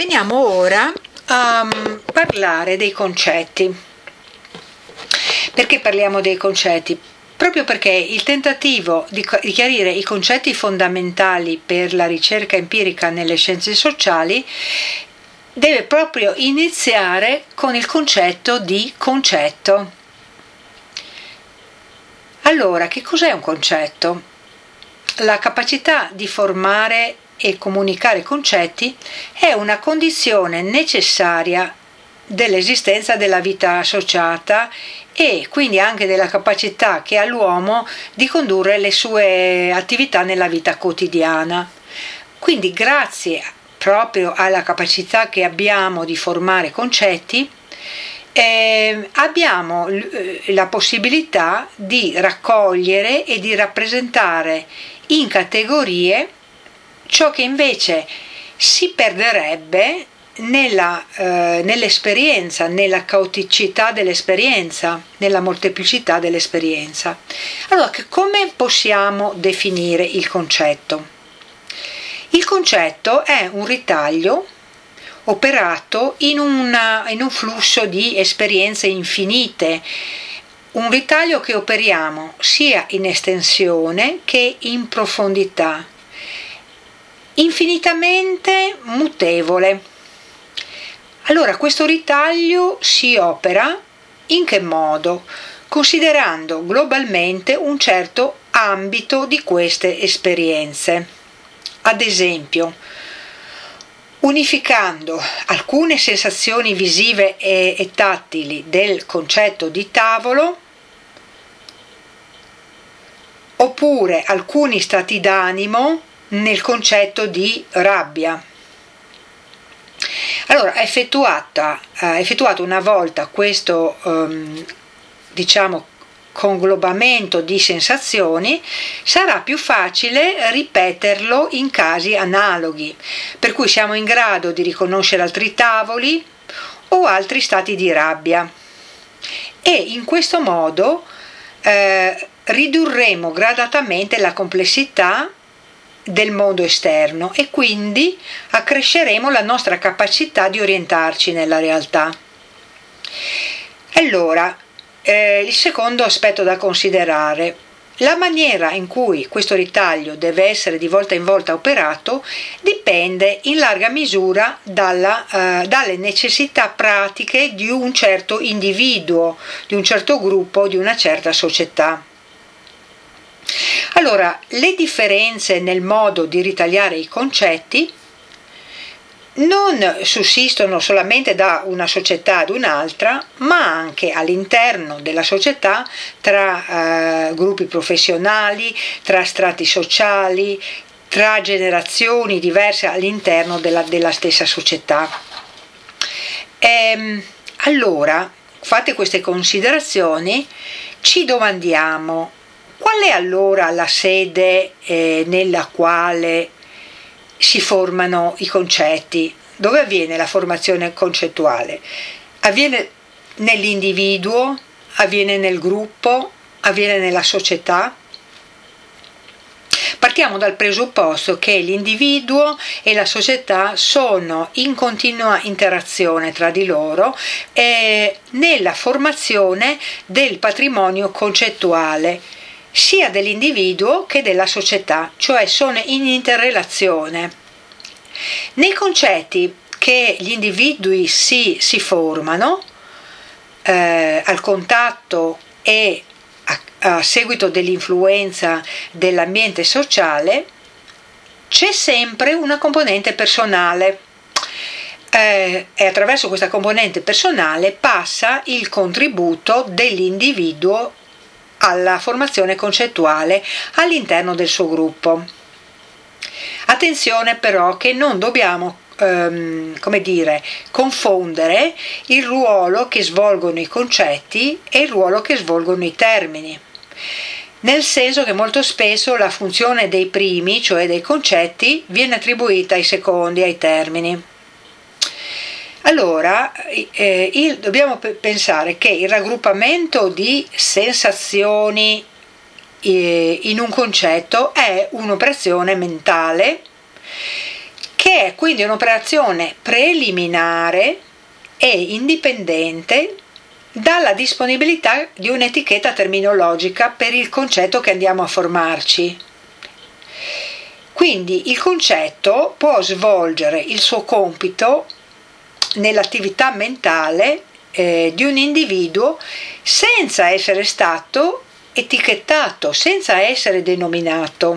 Veniamo ora a parlare dei concetti. Perché parliamo dei concetti? Proprio perché il tentativo di chiarire i concetti fondamentali per la ricerca empirica nelle scienze sociali deve proprio iniziare con il concetto di concetto. Allora, che cos'è un concetto? La capacità di formare e comunicare concetti è una condizione necessaria dell'esistenza della vita associata e quindi anche della capacità che ha l'uomo di condurre le sue attività nella vita quotidiana. Quindi grazie proprio alla capacità che abbiamo di formare concetti, abbiamo la possibilità di raccogliere e di rappresentare in categorie ciò che invece si perderebbe nell'esperienza, nella caoticità dell'esperienza, nella molteplicità dell'esperienza. Allora, come possiamo definire il concetto? Il concetto è un ritaglio operato in un flusso di esperienze infinite, un ritaglio che operiamo sia in estensione che in profondità, infinitamente mutevole. Allora, questo ritaglio si opera in che modo? Considerando globalmente un certo ambito di queste esperienze. Ad esempio, unificando alcune sensazioni visive e tattili del concetto di tavolo, oppure alcuni stati d'animo nel concetto di rabbia. Allora, effettuato una volta questo conglobamento di sensazioni, sarà più facile ripeterlo in casi analoghi, per cui siamo in grado di riconoscere altri tavoli o altri stati di rabbia, e in questo modo ridurremo gradatamente la complessità del mondo esterno e quindi accresceremo la nostra capacità di orientarci nella realtà. Allora, il secondo aspetto da considerare: la maniera in cui questo ritaglio deve essere di volta in volta operato dipende in larga misura dalle necessità pratiche di un certo individuo, di un certo gruppo, di una certa società. Allora, le differenze nel modo di ritagliare i concetti non sussistono solamente da una società ad un'altra, ma anche all'interno della società, tra gruppi professionali, tra strati sociali, tra generazioni diverse all'interno della stessa società. Allora, fatte queste considerazioni, ci domandiamo: qual è allora la sede nella quale si formano i concetti? Dove avviene la formazione concettuale? Avviene nell'individuo? Avviene nel gruppo? Avviene nella società? Partiamo dal presupposto che l'individuo e la società sono in continua interazione tra di loro nella formazione del patrimonio concettuale, sia dell'individuo che della società, cioè sono in interrelazione. Nei concetti che gli individui si formano al contatto e a seguito dell'influenza dell'ambiente sociale, c'è sempre una componente personale e attraverso questa componente personale passa il contributo dell'individuo alla formazione concettuale all'interno del suo gruppo. Attenzione però che non dobbiamo confondere il ruolo che svolgono i concetti e il ruolo che svolgono i termini, nel senso che molto spesso la funzione dei primi, cioè dei concetti, viene attribuita ai secondi, ai termini. Allora, dobbiamo pensare che il raggruppamento di sensazioni in un concetto è un'operazione mentale che che è quindi un'operazione preliminare e indipendente dalla disponibilità di un'etichetta terminologica per il concetto che andiamo a formarci. Quindi il concetto può svolgere il suo compito nell'attività mentale di un individuo senza essere stato etichettato, senza essere denominato.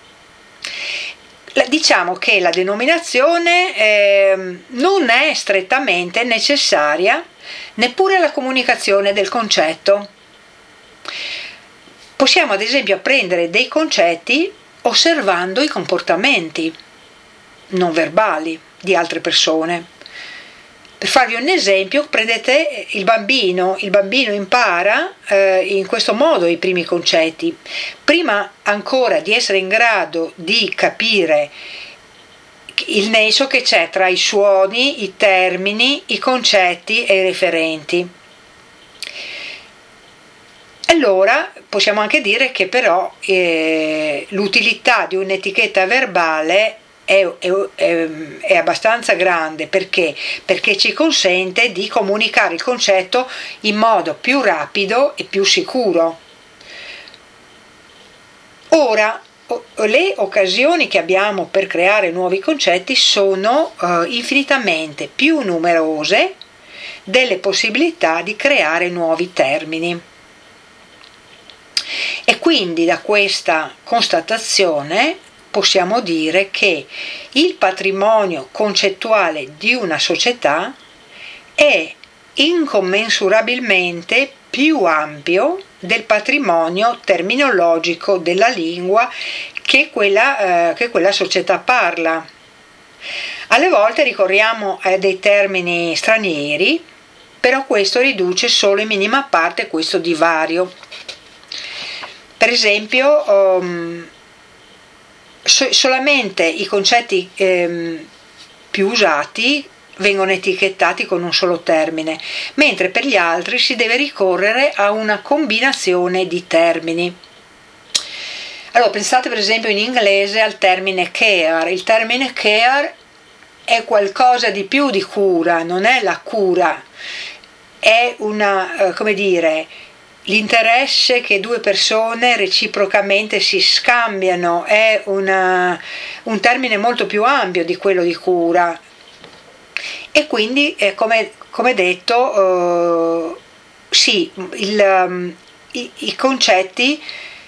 Diciamo che la denominazione non è strettamente necessaria neppure alla comunicazione del concetto. Possiamo ad esempio apprendere dei concetti osservando i comportamenti non verbali di altre persone. Per farvi un esempio, prendete il bambino impara in questo modo i primi concetti. Prima ancora di essere in grado di capire il nesso che c'è tra i suoni, i termini, i concetti e i referenti. Allora possiamo anche dire che però l'utilità di un'etichetta verbale è abbastanza grande. Perché ci consente di comunicare il concetto in modo più rapido e più sicuro. Ora, le occasioni che abbiamo per creare nuovi concetti sono infinitamente più numerose delle possibilità di creare nuovi termini. E quindi da questa constatazione possiamo dire che il patrimonio concettuale di una società è incommensurabilmente più ampio del patrimonio terminologico della lingua che quella società parla. Alle volte ricorriamo a dei termini stranieri, però questo riduce solo in minima parte questo divario. Per esempio, solamente i concetti più usati vengono etichettati con un solo termine, mentre per gli altri si deve ricorrere a una combinazione di termini. Allora, pensate per esempio in inglese al termine care. Il termine care è qualcosa di più di cura, non è la cura, è una, l'interesse che due persone reciprocamente si scambiano, è un termine molto più ampio di quello di cura. E quindi, come detto, sì, i concetti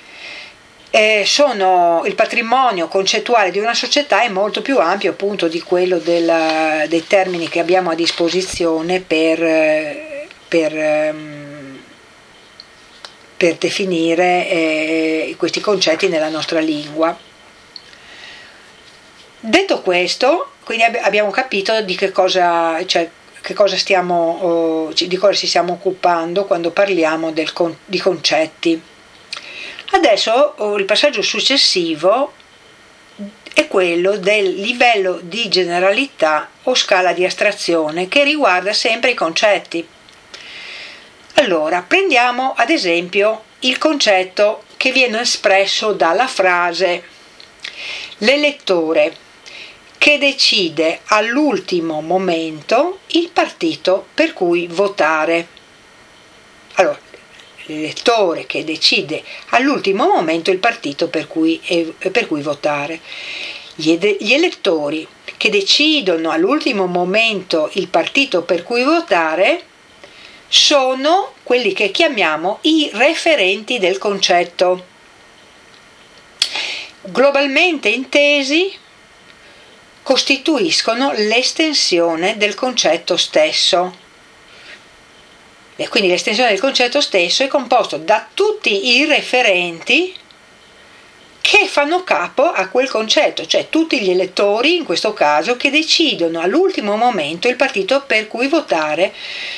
il patrimonio concettuale di una società è molto più ampio appunto di quello dei termini che abbiamo a disposizione per definire questi concetti nella nostra lingua. Detto questo, quindi abbiamo capito di di cosa ci stiamo occupando quando parliamo di concetti. Adesso il passaggio successivo è quello del livello di generalità o scala di astrazione che riguarda sempre i concetti. Allora, prendiamo ad esempio il concetto che viene espresso dalla frase: l'elettore che decide all'ultimo momento il partito per cui votare. Allora, l'elettore che decide all'ultimo momento il partito per cui votare. Gli elettori che decidono all'ultimo momento il partito per cui votare sono quelli che chiamiamo i referenti del concetto. Globalmente intesi, costituiscono l'estensione del concetto stesso. E quindi l'estensione del concetto stesso è composto da tutti i referenti che fanno capo a quel concetto, cioè tutti gli elettori, in questo caso, che decidono all'ultimo momento il partito per cui votare.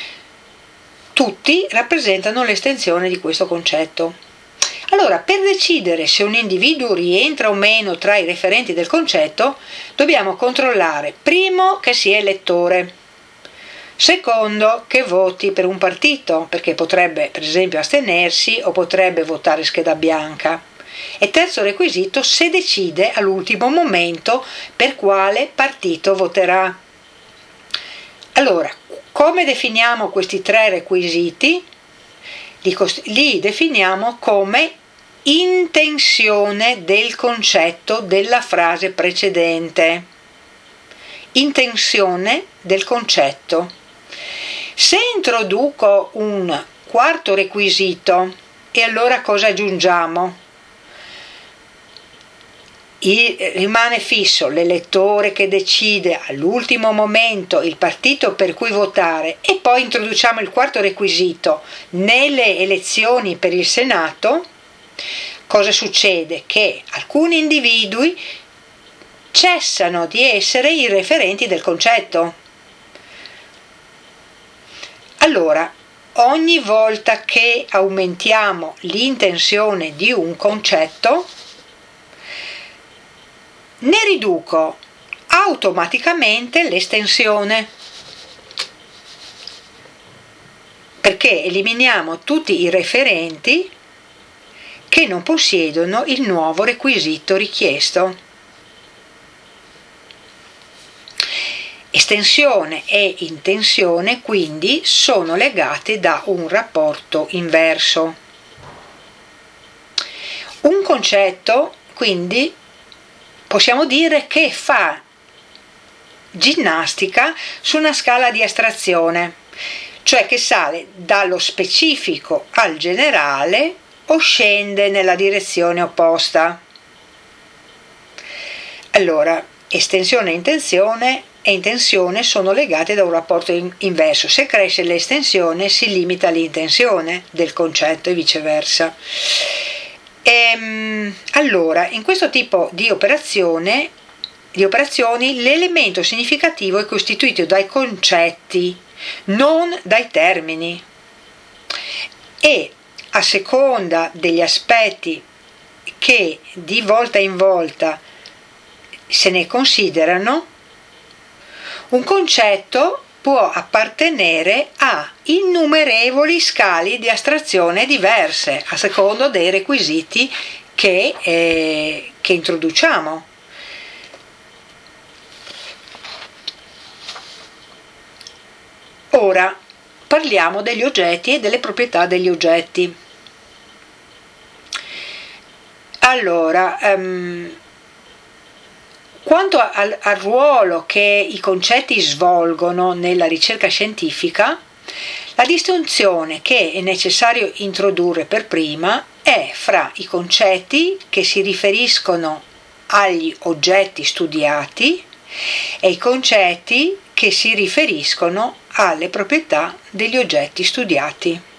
Tutti rappresentano l'estensione di questo concetto. Allora, per decidere se un individuo rientra o meno tra i referenti del concetto, dobbiamo controllare, primo, che sia elettore, secondo, che voti per un partito, perché potrebbe per esempio astenersi o potrebbe votare scheda bianca, E terzo requisito, se decide all'ultimo momento per quale partito voterà. Allora, come definiamo questi tre requisiti? Li definiamo come intenzione del concetto della frase precedente. Intenzione del concetto. Se introduco un quarto requisito, e allora cosa aggiungiamo? Rimane fisso l'elettore che decide all'ultimo momento il partito per cui votare, e poi introduciamo il quarto requisito nelle elezioni per il Senato. Cosa succede? Che alcuni individui cessano di essere i referenti del concetto. Allora, ogni volta che aumentiamo l'intenzione di un concetto, ne riduco automaticamente l'estensione, perché eliminiamo tutti i referenti che non possiedono il nuovo requisito richiesto. Estensione e intenzione quindi sono legate da un rapporto inverso. Un concetto quindi possiamo dire che fa ginnastica su una scala di astrazione, cioè che sale dallo specifico al generale o scende nella direzione opposta. Allora, estensione e intenzione sono legate da un rapporto inverso. Se cresce l'estensione si limita l'intenzione del concetto e viceversa. Allora, in questo tipo di operazioni l'elemento significativo è costituito dai concetti, non dai termini, e a seconda degli aspetti che di volta in volta se ne considerano, un concetto può appartenere a innumerevoli scale di astrazione diverse a secondo dei requisiti che introduciamo. Ora parliamo degli oggetti e delle proprietà degli oggetti. Allora, quanto al ruolo che i concetti svolgono nella ricerca scientifica, la distinzione che è necessario introdurre per prima è fra i concetti che si riferiscono agli oggetti studiati e i concetti che si riferiscono alle proprietà degli oggetti studiati.